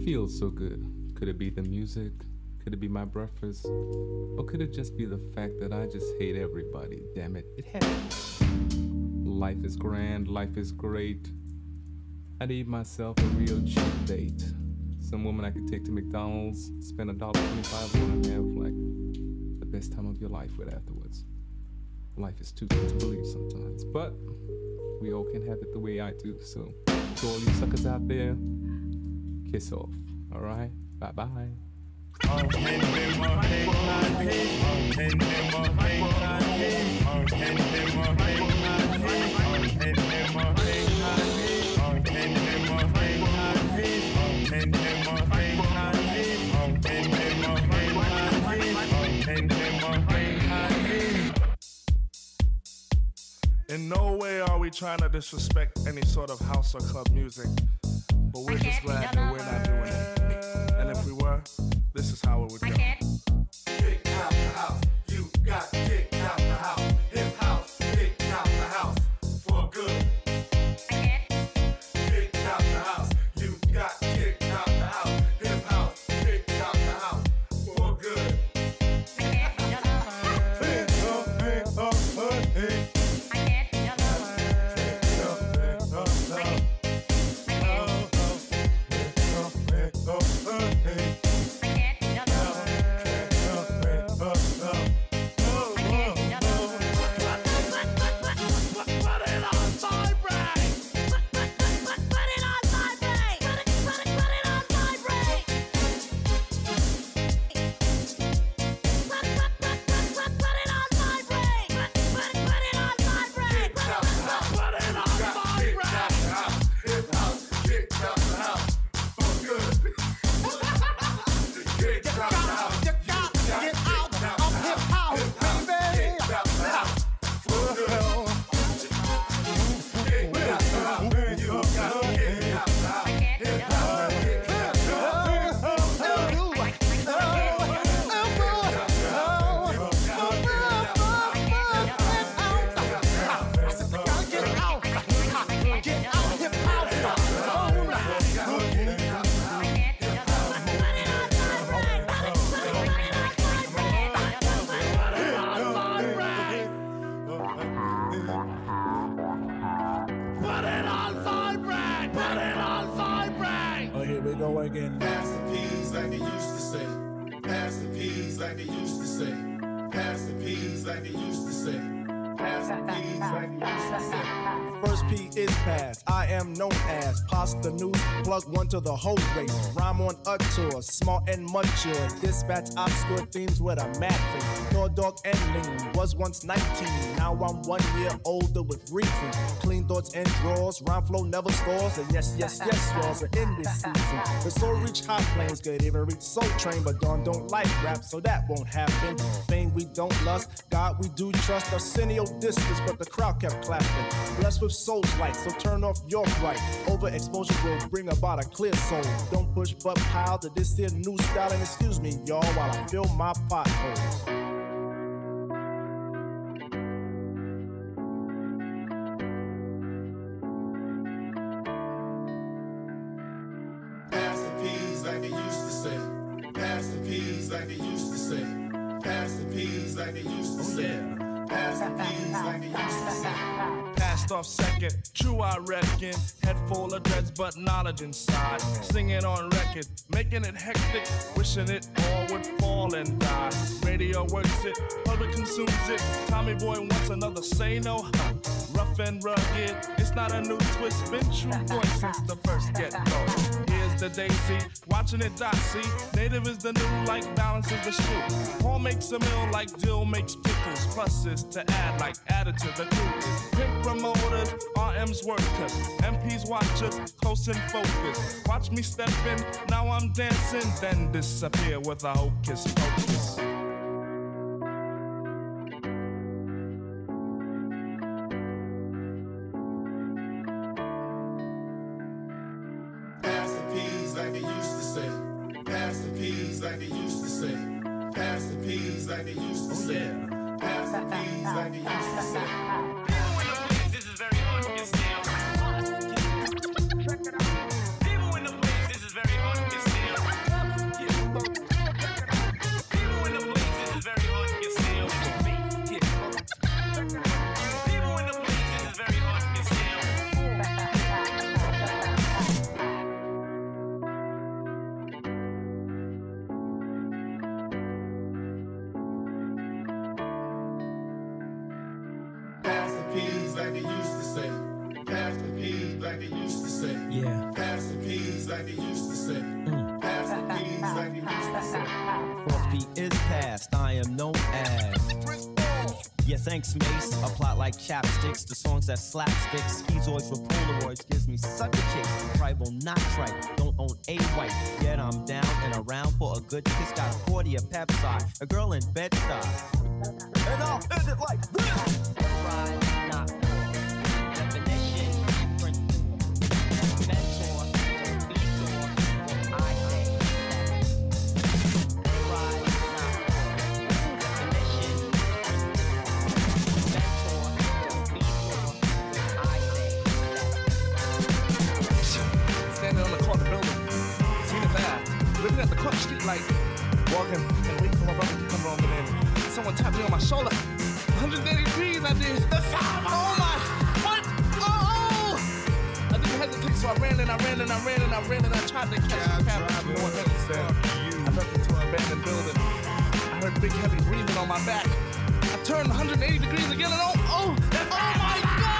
feels so good? Could it be the music? Could it be my breakfast? Or could it just be the fact that I just hate everybody? Damn it, it happens. Life is grand, life is great. I need myself a real cheap date. Some woman I could take to McDonald's, spend a dollar twenty-five on and have like the best time of your life with afterwards. Life is too good to believe sometimes, but we all can have it the way I do. So to all you suckers out there, kiss off, alright? Bye-bye. In no way are we trying to disrespect any sort of house or club music, but we're just glad that we're not doing it. And if we were, this is how it would go. Kick out the house, you got kicked out the house. Hip house, kicked out the house for good. Kicked out the house, you got kicked out the house. Hip house, kicked out the house for good. One to the whole race, rhyme on a tour, smart and mature. Dispatch obscure themes with a mad face. No dog and lean, was once nineteen. Now I'm one year older with reason. Clean thoughts and drawers, rhyme flow never stores. And yes, yes, yes, y'all's are in this season. The soul reach high planes, could even reach Soul Train, but Dawn don't like rap, so that won't happen. Fame we don't lust, God we do trust. Arsenio distance, but the crowd kept clapping. Blessed with soul's light, so turn off your bright. Overexposure will bring about a clear soul. Don't push but pile to this here new style. And excuse me, y'all, while I fill my potholes. Pass the peas like they used to say. Pass the peas like they used to say. Pass the peas like they used to say. Pass the peas like they used to say. Passed off second, true I reckon. Head full of dreads, but knowledge inside. Singing on record, making it hectic. Wishing it all would fall and die. Radio works it, public consumes it. Tommy Boy wants another say no. Huh. Rough and rugged, it's not a new twist. Been true boy since the first get-go. Here's the daisy, watching it die, see. Native is the new, like balance is the shoe. Paul makes a meal like dill makes pickles. Pluses to add, like added to the crew. Pimp promoters, R M's workers, M P's watchers, close and focus. Watch me step in, now I'm dancing, then disappear with a hocus pocus. Pass the peas like they used to say. Pass the peas like they used to say. Pass the peas like they used to say. Pass the peas like they used to say. This is very hard to get still. People in the place, this is very hard to get still. say. Yeah. Pass the peas like it used to say. Pass the peas like it used to say. fourth beat is past, I am known as. Yeah, thanks, Mace. I plot like chapsticks. The songs that slapstick, schizoids with Polaroids gives me such a kick. Tribal, not trite. Don't own a white. Yet I'm down and around for a good kiss. Got forty a pep side. A girl in bed style. And I'll end it like this. Ride, not definition. Print. Mentor. Detour. I say. Ride, not definition. Standing on the corner building, seen it bad, looking at the corner street light, walking and waiting for my brother to come rolling in. Someone tapped me on my shoulder. one hundred eighty degrees, I did. The fire! Oh my! What? Oh! I didn't hesitate, so I ran and I ran and I ran and I ran and I tried to catch the cab. You know what that said? I left into an abandoned building. I heard big heavy breathing on my back. I turned one hundred eighty degrees again and oh, oh, oh my God!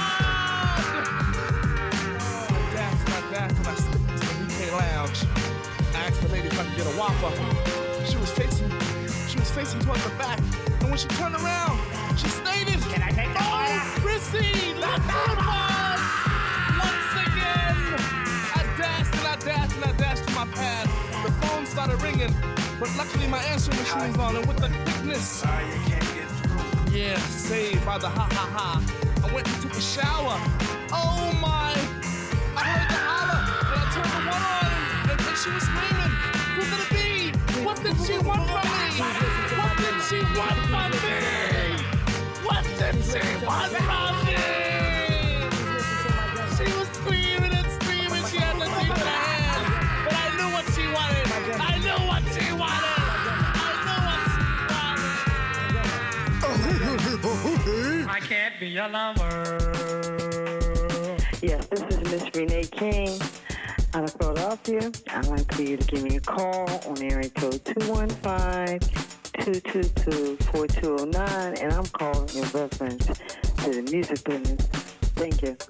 And I slipped into the U K lounge. I asked the lady if I could get a Whopper. She was facing, she was facing towards the back. And when she turned around, she stated, "Can I take a Oh, proceed, let's move on." Once again, I dashed and I dashed and I dashed to my pad. The phone started ringing, but luckily my answering machine was on, and with the quickness, sorry, you can't get through. Yeah, saved by the ha ha ha. I went and took a shower. Oh my! I heard the holler, and I turned the one on, and, and she was screaming, "Who could it be? What did she want from me? What did she want from me? What did she want from me?" She was screaming and screaming, she had nothing in her hand, but I knew what she wanted. I knew what she wanted. I knew what she wanted. I can't be your lover. Yes, this is Miss Renee King out of Philadelphia. I'd like for you to give me a call on area code two one five, two two two, four two zero nine, and I'm calling in reference to the music business. Thank you.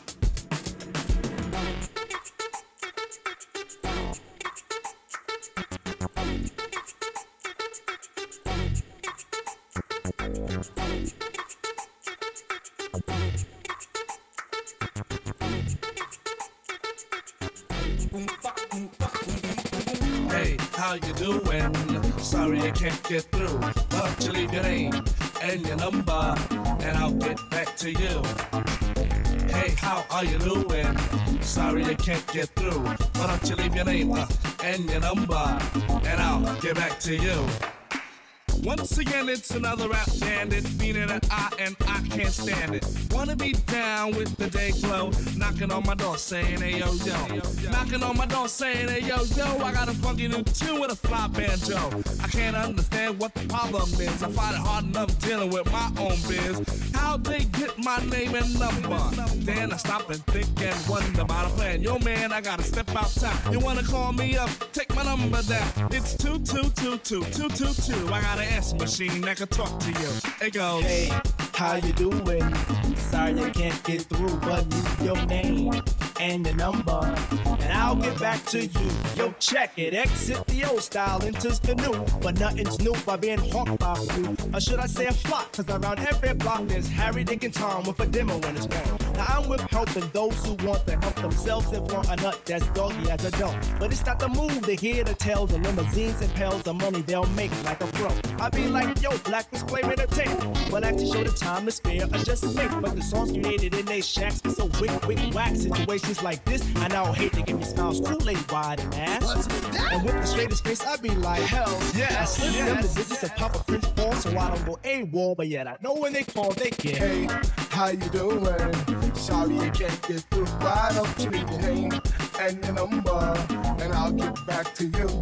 Hey, how you doing? Sorry I can't get through, but you leave your name and your number, and I'll get back to you. Hey, how are you doing? Sorry I can't get through, why don't you leave your name uh, and your number, and I'll get back to you. Once again, it's another rap bandit, feeding an eye and I can't stand it. Wanna be down with the day glow, knocking on my door saying, "Hey yo yo," knocking on my door saying, "Hey yo yo, I got a funky new tune with a fly banjo." I can't understand what the problem is. I find it hard enough dealing with my own biz. How'd they get my name and number? Then I stop and think and wonder about a plan. Yo man, I gotta step outside. You wanna call me up? Take my number down. It's two two two two two two two. I got an answer machine that can talk to you. It goes, "Hey, how you doing? Sorry I can't get through, but leave your name and your number, and I'll get back to you." Yo, check it. Exit the old style, enters the new, but nothing's new by being hawked by you. Or should I say a flock? Cause around every block there's Harry, Dick, and Tom with a demo in his mouth. Now I'm with helping those who want to help themselves and flaunt a nut that's doggy as a dog. But it's not the move to hear the tales of limousines and pails of money they'll make like a pro. I be like, yo, black display with a tape. Well, I can show the time to spare or just make. But the songs created in they shacks be so wick, wick, whack. Situations like this, I now hate to give me smiles, Kool-Aid wide and ass. And with the straightest face, I be like, hell yes. I slip yes. them the digits of Papa Prince Paul, so I don't go AWOL, but yet I know when they call, they get. Hey, how you doing? Sorry you can't get through. Why don't you leave your name and your number, and I'll get back to you.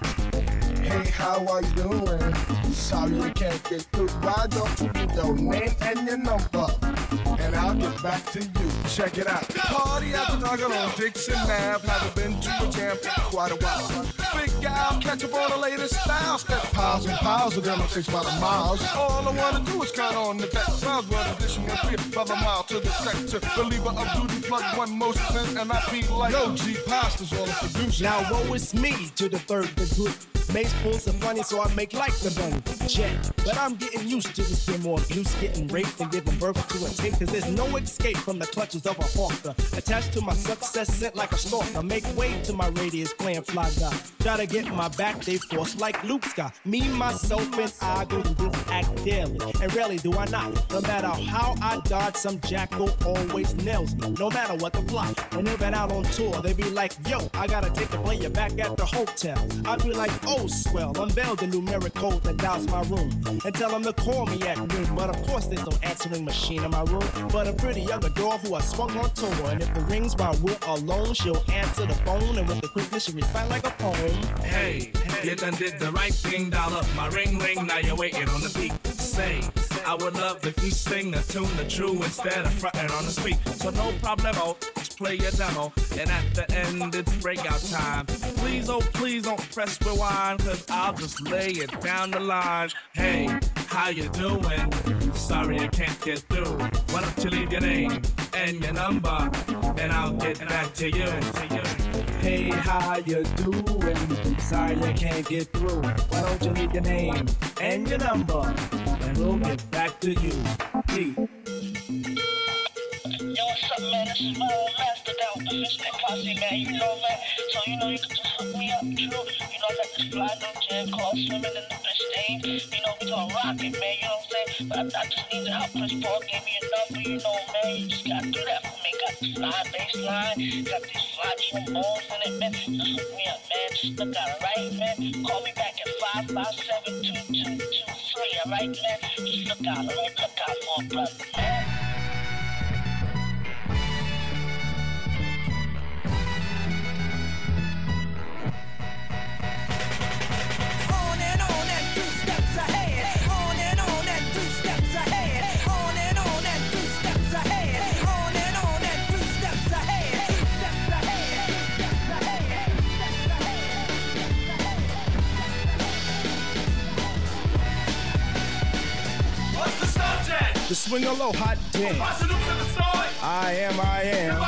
Hey, how are you doing? Sorry you can't get through. Why don't you leave your name and your number, and I'll get back to you. Check it out. Party after dark on Dixon Ave. Haven't been to a jam in quite a while. Big gal, catch up on the latest style. Step Piles and piles of them, it takes by the miles. all I wanna do is count on the deck. Sounds well, additional beer by the mile to the sector. Believer of duty, plug one motion, and I be like, Yo, G Pasta's all the producer. Now woe is me to the third degree. Mace pulls some funny, so I make like the bunny. Check. But I'm getting used to this more abuse, getting raped and giving birth to a tape. Cause there's no escape from the clutches of a hawker. Attached to my success, sent like a stalker. Make way to my radius, playing fly guy. Try to get my back, they force like Luke Scott. Me, myself, and I go through this act daily. And rarely do I not. No matter how I dodge, some jackal always nails me. No matter what the plot. And they've been out on tour, they be like, yo, I gotta take the player back at the hotel. I'd be like, oh, swell, unveil the numeric code that dials my room and tell them to call me at noon. But of course there's no answering machine in my room, but a pretty young girl who I swung on tour. And if it rings while we're alone, she'll answer the phone, and with the quickness she recite like a poem. Hey, you done did the right thing, dial up my ring ring, now you're waiting on the beat. Say, I would love if you sing a tune the true instead of fronting on the speak. So no problemo, just play your demo, and at the end it's breakout time. Please, oh please don't press rewind, cause I'll just lay it down the line. Hey, how you doing? Sorry I can't get through. Why don't you leave your name and your number, and I'll get back to you. Hey, how you doing? Sorry I can't get through. Why don't you leave your name and your number, and we'll get back to you. P. Yo, what's up, man? This is my old master down with the Fishnet Posse, man. You know, man. So, you know, you can just hook me up, true. You know, I got this fly new jam called Swimming in the Bistain. You know, we gonna rock it, man. You know what I'm saying? But I, I just need the help. Chris Paul gave me a number, you know, man. You just gotta do that for me. Got this fly bass line, got these fly trombones in it, man. Just hook me up, man. Just look out, right, man? Call me back at five five seven, two two two three, alright, man? Just look out, alright? Look out for a brother, man. The swing a low hot damn. I am, I am.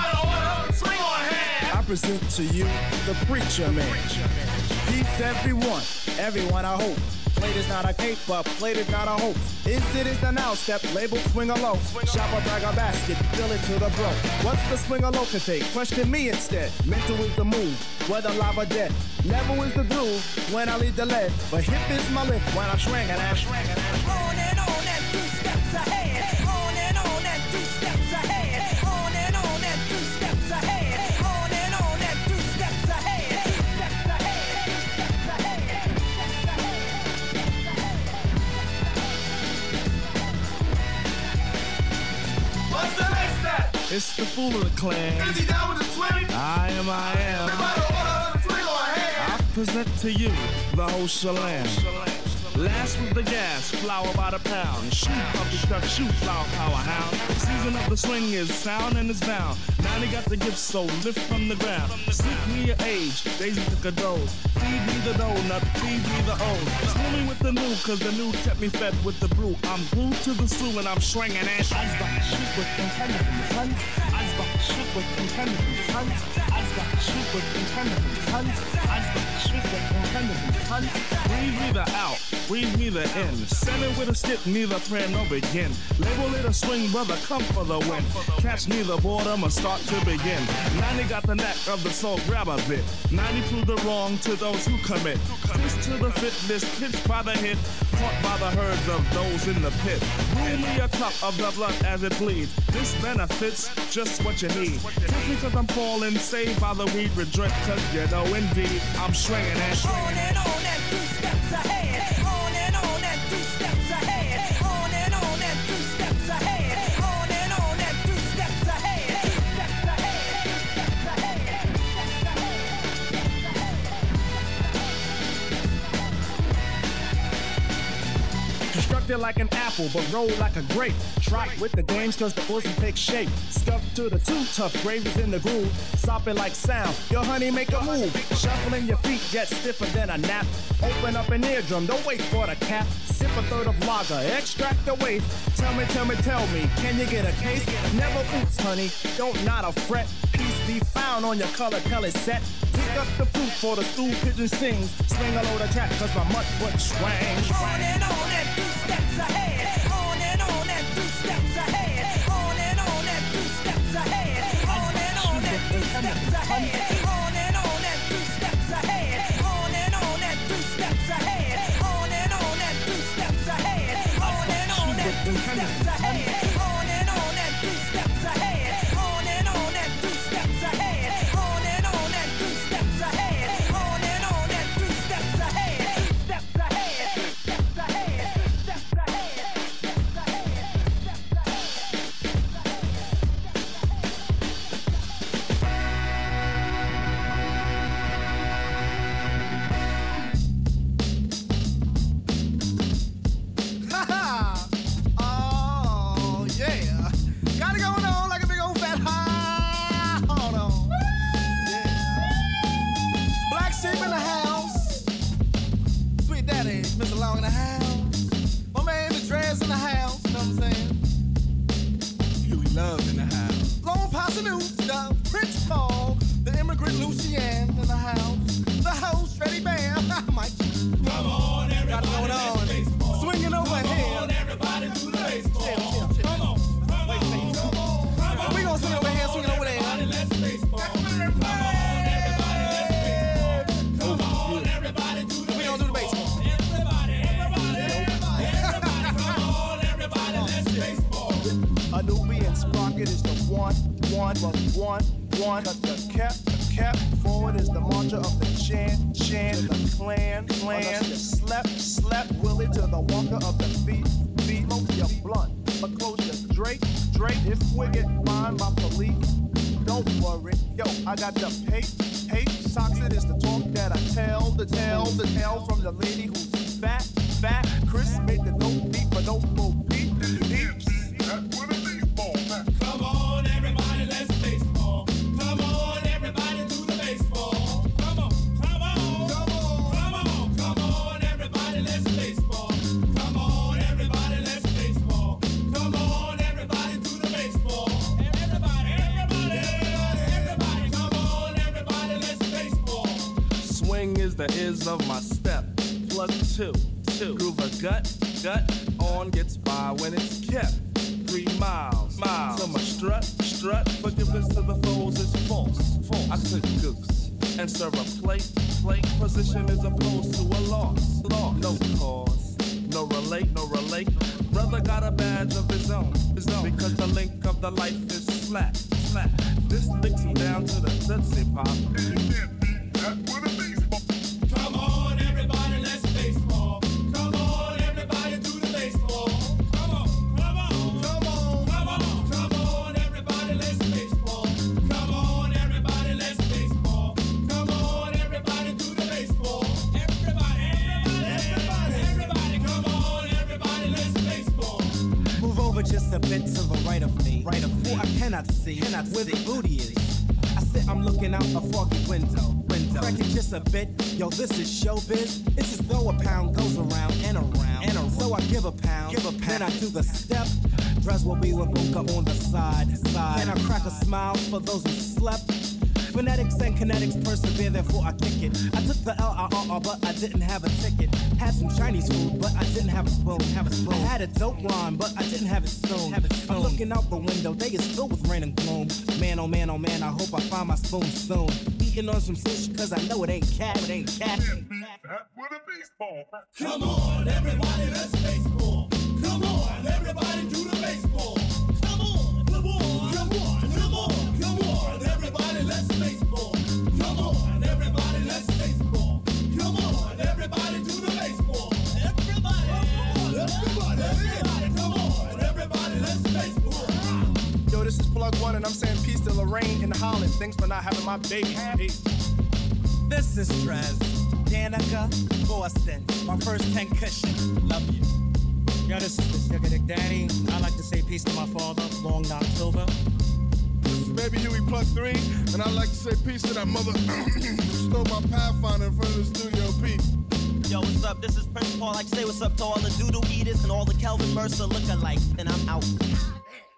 I present to you the preacher man. Peace everyone, everyone I hope. Plate is not a cape, but plate is not a hope. Is it is the now step, label swing a low. Shop a bag of basket, fill it to the bro. What's the swing a low to take? Question me instead. Mental is the move, whether live or dead. Level is the groove when I lead the lead. But hip is my lift when I swing and I swing and I on and on and two steps ahead. On and on and two steps ahead. On and on and two steps ahead. On and on and two steps ahead. Steps ahead. Steps ahead. What's the next step? It's the fool of the clan. Is he down with the swing? I am, I am. Everybody order the swing on hand. I present to you the whole shalam. Last with the gas, flour by the pound. Shoot puppy duck, shoot flower power hound. Season of the swing is sound and it's bound. Now they got the gift, so lift from the ground. Seek me your age, Daisy took a dose. Feed me the donut, feed me the old. Swimming with the new, cause the new kept me fed with the brew. I'm glued to the slew and I'm swinging and I's got shoot with contender from the sun. I's got shoot with contender from the sun. I's got shoot with contender from the sun. I's got shoot with contender from the sun. Breathe me the out. Breathe me the in. Send it with a skip, neither prayer nor begin. Label it a swing, brother, come for the win. Catch neither boredom or start to begin. ninety got the knack of the soul, grab a bit. ninety prove the wrong to those who commit. Twist to the fitness, pitched by the hit. Caught by the herds of those in the pit. Brew me a cup of the blood as it bleeds. This benefits just what you need. Take me cause I'm falling, saved by the weed redress. Cause you know indeed, I'm swinging and swinging. On and on and two steps ahead. On and on and two steps ahead. On and on and two steps ahead. On and on and two steps ahead. Steps ahead. Steps ahead. Steps ahead. Constructed you like an apple, but roll like a grape. Trite with the games cause the pussy takes shape. Scuffed to the two tough graves in the groove. Stop it like sound, your honey make a move. Shuffling your feet get stiffer than a nap. Open up an eardrum, don't wait for the cap. Sip a third of lager, extract the waste. Tell me, tell me, tell me, can you get a case? Never oops, honey, don't not a fret. Peace be found on your color Kelly set. Pick up the proof for the stool pigeon sings. Swing a load of track cause my mutt foot swang. On and on and two steps ahead. On and on and two steps ahead. On and on and two steps ahead. On and on and two steps ahead. On and on and two steps ahead. On and on and two steps ahead. On and on and two steps ahead. On and on and two steps ahead. On and on and two steps ahead. On and on and two steps ahead. On and on and two steps ahead. On and on and two steps ahead. Steps ahead. Steps ahead. Steps ahead. Steps Ha-ha! Oh, yeah. Got it going on like a big old fat high. Hold on. Yeah. Black sheep in the house. Sweet daddy, Mister Long in the house. My man, the dress in the house. You know what I'm saying? Huey Love in the house. Long Posse News, the Prince Paul. The immigrant Lucian in the house. The host, Freddie Bam. Mike. Come on, everybody. Got it going on. Swinging over here. Come on, everybody, do the baseball. Chill, chill, chill. Come on, come wait, wait. Come on, come on. We gonna swing over here, swinging over there. Everybody, let's baseball. Come on, everybody, let's baseball. Come on, everybody, do the baseball. We gonna do the baseball. Everybody, everybody, everybody, everybody. Come on, everybody, let's baseball. A Nubian sprocket is the one, one, well, one, one. Cut the cap, the cap. Forward is the marcher of the chan, chan. The clan, clan. Unless you slept, slept. Willie to the walker of the feet, feet. Smoke your blunt, but close your Drake, Drake. If we get fined by police, don't worry. Yo, I got the pay, pay. Socks it is the talk that I tell, the tell, the tell from the lady who's fat, fat. Chris made the dope beat, but don't go beat. Peeps. Come on, everybody, let's baseball. Come on, everybody, do the baseball. Come on, come on, come on, come on, come on, everybody, let's baseball. Come on, everybody, let's baseball. Come on, everybody, do the baseball. Everybody, everybody, everybody, everybody, come on, everybody, let's baseball. Swing is the is of my step. Plug two, two. Groove a gut, gut. On gets by when it's kept. Three miles, miles. So my strut, strut. Forgiveness to the foes is false, false. I could goose and serve a plate, plate. Position is opposed to a loss, loss. No cause, no relate, no relate. Brother got a badge of his own, his own. Because the link of the life is flat, flat. This links him down to the Tootsie Pop. Come on, everybody, let's baseball. Come on, everybody, do the baseball. Come on, come on, come on, come on, come on, everybody, let's baseball. Come on, everybody, let's baseball. Come on, everybody, do the baseball. Everybody, everybody, everybody, come on, everybody, let's baseball. Move over just a bit to the right of me. Right of me. I cannot see, cannot where see. The booty is. I sit, I'm looking out a foggy window. Window. Crack it just a bit. Yo, this is showbiz. It's as though a pound goes around and around. And around. So I give a pound. Give a pound. Then I do the step. Dress will be with Luca on the side. Side. Then I crack a smile for those who slept. Phonetics and kinetics persevere, therefore I kick it. I took the L I R R, but I didn't have a ticket. Had some Chinese food, but I didn't have a spoon. Have a spoon. I had a dope rhyme, but I didn't have it soon. Have it soon. I'm looking out the window, day is filled with rain and gloom. Man, oh man, oh man, I hope I find my spoon soon. Eating on some sushi, cause I know it ain't cat, it ain't cat. With a baseball. Come on, everybody, let's baseball. Come on, everybody, do the baseball. Come on, come on, come on, come on, come on, everybody, let's baseball. Come on, everybody, let's baseball. Come on, everybody, do the baseball. Everybody, everybody, everybody, come on, everybody, let's baseball. Yo, this is Plug One, and I'm saying peace to Lorraine and Holland. Thanks for not having my baby. Peace. This is Trez, Danica, Boston. My first concussion. Love you. Yo, this is the Sugar Dick Daddy. I like to say peace to my father, Long October. This is Baby Huey Plug three, and I'd like to say peace to that mother who stole my Pathfinder in front of the studio. Peace. Yo, what's up? This is Prince Paul. I like to say what's up to all the doodle eaters and all the Kelvin Mercer look-alikes, and I'm out.